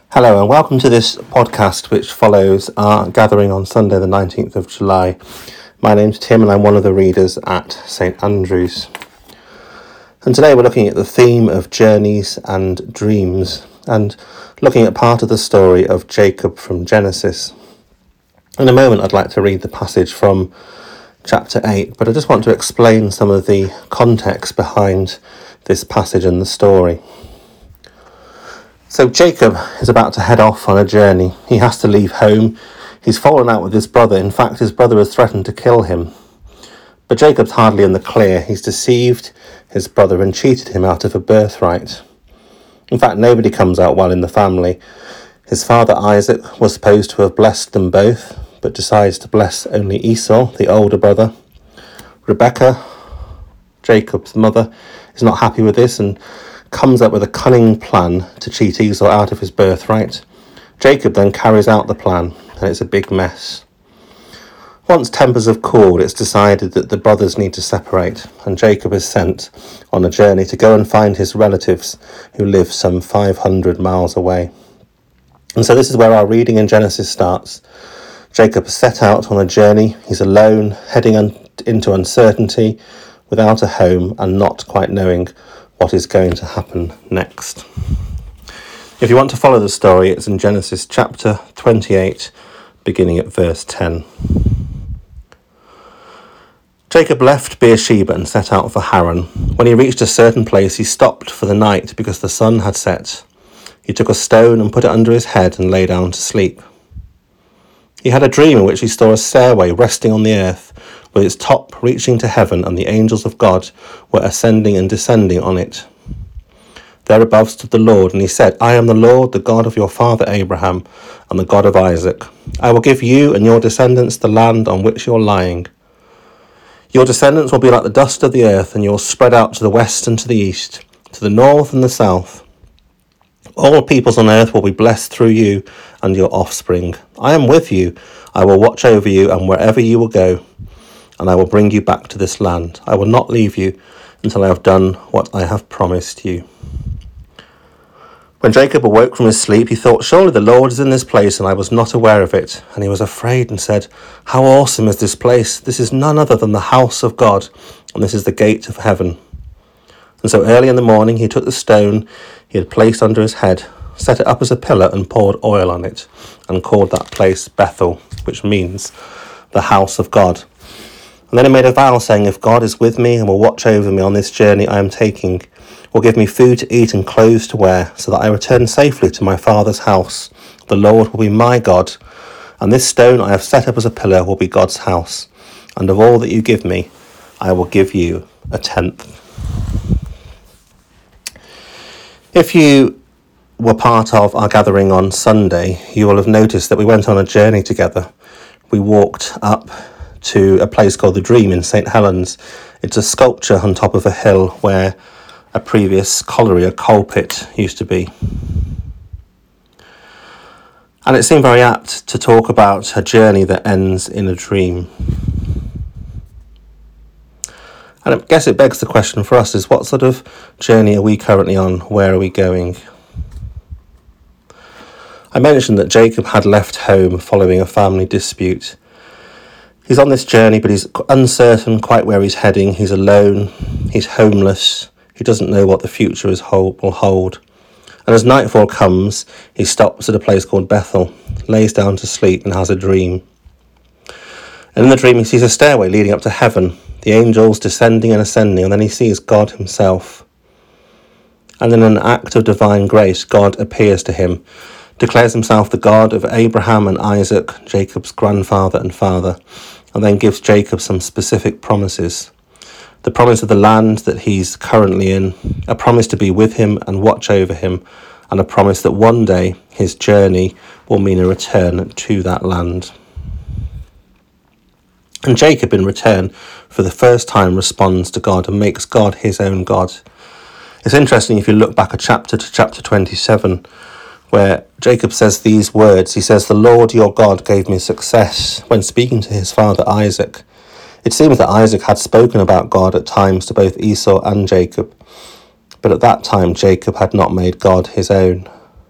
Hello and welcome to this podcast which follows our gathering on Sunday the 19th of July. My name's Tim and I'm one of the readers at St Andrews. And today we're looking at the theme of journeys and dreams and looking at part of the story of Jacob from Genesis. In a moment I'd like to read the passage from chapter 8, but I just want to explain some of the context behind this passage and the story. So Jacob is about to head off on a journey. He has to leave home. He's fallen out with his brother. In fact, his brother has threatened to kill him. But Jacob's hardly in the clear. He's deceived his brother and cheated him out of a birthright. In fact, nobody comes out well in the family. His father Isaac was supposed to have blessed them both, but decides to bless only Esau, the older brother. Rebekah, Jacob's mother, is not happy with this and comes up with a cunning plan to cheat Esau out of his birthright. Jacob then carries out the plan, and it's a big mess. Once tempers have cooled, it's decided that the brothers need to separate, and Jacob is sent on a journey to go and find his relatives who live some 500 miles away. And so this is where our reading in Genesis starts. Jacob has set out on a journey. He's alone, heading into uncertainty, without a home, and not quite knowing what is going to happen next. If you want to follow the story, it's in Genesis chapter 28, beginning at verse 10. Jacob left Beersheba and set out for Haran. When he reached a certain place, he stopped for the night because the sun had set. He took a stone and put it under his head and lay down to sleep. He had a dream in which he saw a stairway resting on the earth, with its top reaching to heaven, and the angels of God were ascending and descending on it. There above stood the Lord, and he said, I am the Lord, the God of your father Abraham, and the God of Isaac. I will give you and your descendants the land on which you are lying. Your descendants will be like the dust of the earth, and you will spread out to the west and to the east, to the north and the south. All peoples on earth will be blessed through you and your offspring. I am with you. I will watch over you, and wherever you will go, and I will bring you back to this land. I will not leave you until I have done what I have promised you. When Jacob awoke from his sleep, he thought, surely the Lord is in this place, and I was not aware of it. And he was afraid and said, how awesome is this place? This is none other than the house of God, and this is the gate of heaven. And so early in the morning he took the stone he had placed under his head, set it up as a pillar, and poured oil on it, and called that place Bethel, which means the house of God. And then he made a vow, saying, if God is with me and will watch over me on this journey I am taking, will give me food to eat and clothes to wear, so that I return safely to my father's house, the Lord will be my God, and this stone I have set up as a pillar will be God's house, and of all that you give me, I will give you a tenth. If you were part of our gathering on Sunday, you will have noticed that we went on a journey together. We walked up to a place called the Dream in St Helens. It's a sculpture on top of a hill where a previous colliery, a coal pit, used to be. And it seemed very apt to talk about a journey that ends in a dream. And I guess it begs the question for us is, what sort of journey are we currently on? Where are we going? I mentioned that Jacob had left home following a family dispute. He's on this journey, but he's uncertain quite where he's heading. He's alone. He's homeless. He doesn't know what the future will hold. And as nightfall comes, he stops at a place called Bethel, lays down to sleep, and has a dream. And in the dream, he sees a stairway leading up to heaven, the angels descending and ascending, and then he sees God himself. And in an act of divine grace, God appears to him, declares himself the God of Abraham and Isaac, Jacob's grandfather and father, and then gives Jacob some specific promises. The promise of the land that he's currently in, a promise to be with him and watch over him, and a promise that one day his journey will mean a return to that land. And Jacob, in return, for the first time responds to God and makes God his own God. It's interesting if you look back a chapter to chapter 27, where Jacob says these words. He says, the Lord your God gave me success when speaking to his father Isaac. It seems that Isaac had spoken about God at times to both Esau and Jacob, but at that time Jacob had not made God his own.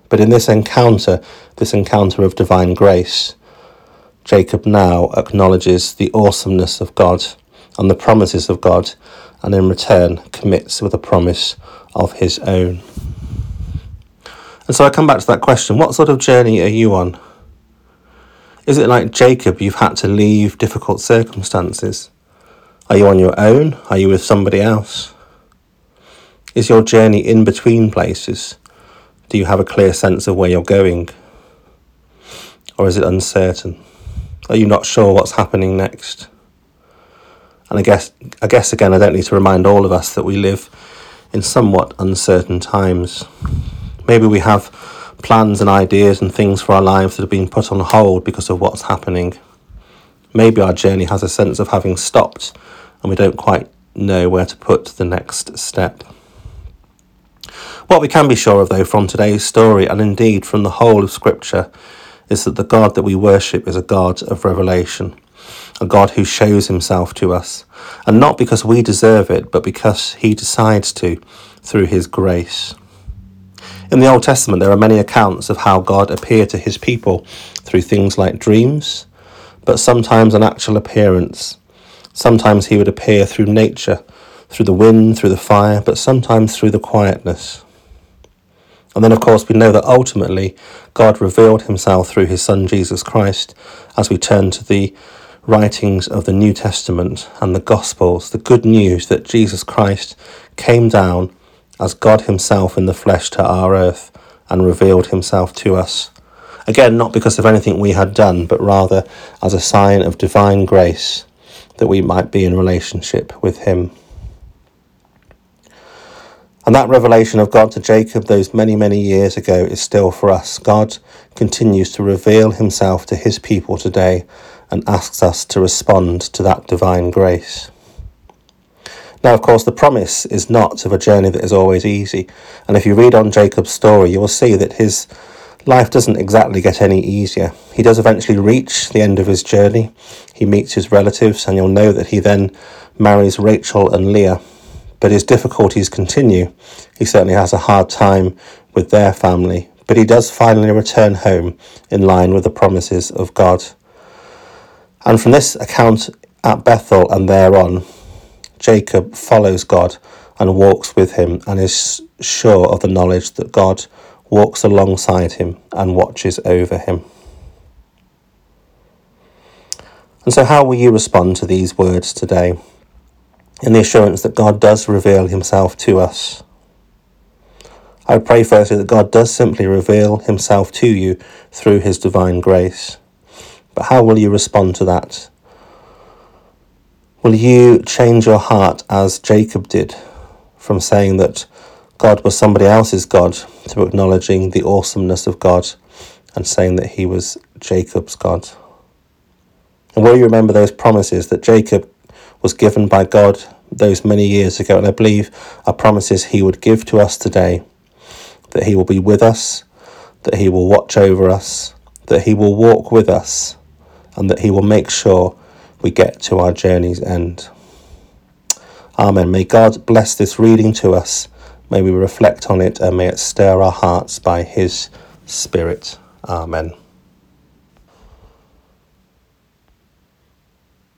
But in this encounter of divine grace, Jacob now acknowledges the awesomeness of God and the promises of God, and in return commits with a promise of his own. And so I come back to that question, what sort of journey are you on? Is it like Jacob, you've had to leave difficult circumstances? Are you on your own? Are you with somebody else? Is your journey in between places? Do you have a clear sense of where you're going? Or is it uncertain? Are you not sure what's happening next? And I guess again, I don't need to remind all of us that we live in somewhat uncertain times. Maybe we have plans and ideas and things for our lives that have been put on hold because of what's happening. Maybe our journey has a sense of having stopped and we don't quite know where to put the next step. What we can be sure of, though, from today's story, and indeed from the whole of Scripture, is that the God that we worship is a God of revelation, a God who shows himself to us, and not because we deserve it, but because he decides to, through his grace. In the Old Testament, there are many accounts of how God appeared to his people through things like dreams, but sometimes an actual appearance. Sometimes he would appear through nature, through the wind, through the fire, but sometimes through the quietness. And then, of course, we know that ultimately God revealed himself through his Son, Jesus Christ, as we turn to the writings of the New Testament and the Gospels, the good news that Jesus Christ came down as God himself in the flesh to our earth and revealed himself to us. Again, not because of anything we had done, but rather as a sign of divine grace that we might be in relationship with him. And that revelation of God to Jacob those many, many years ago is still for us. God continues to reveal himself to his people today and asks us to respond to that divine grace. Now, of course, the promise is not of a journey that is always easy. And if you read on Jacob's story, you will see that his life doesn't exactly get any easier. He does eventually reach the end of his journey. He meets his relatives, and you'll know that he then marries Rachel and Leah. But his difficulties continue. He certainly has a hard time with their family, but he does finally return home in line with the promises of God. And from this account at Bethel and thereon, Jacob follows God and walks with him and is sure of the knowledge that God walks alongside him and watches over him. And so how will you respond to these words today? In the assurance that God does reveal himself to us. I pray firstly that God does simply reveal himself to you through his divine grace. But how will you respond to that? Will you change your heart as Jacob did, from saying that God was somebody else's God to acknowledging the awesomeness of God and saying that he was Jacob's God? And will you remember those promises that Jacob was given by God those many years ago, and I believe are promises he would give to us today, that he will be with us, that he will watch over us, that he will walk with us, and that he will make sure we get to our journey's end. Amen. May God bless this reading to us. May we reflect on it, and may it stir our hearts by his Spirit. Amen.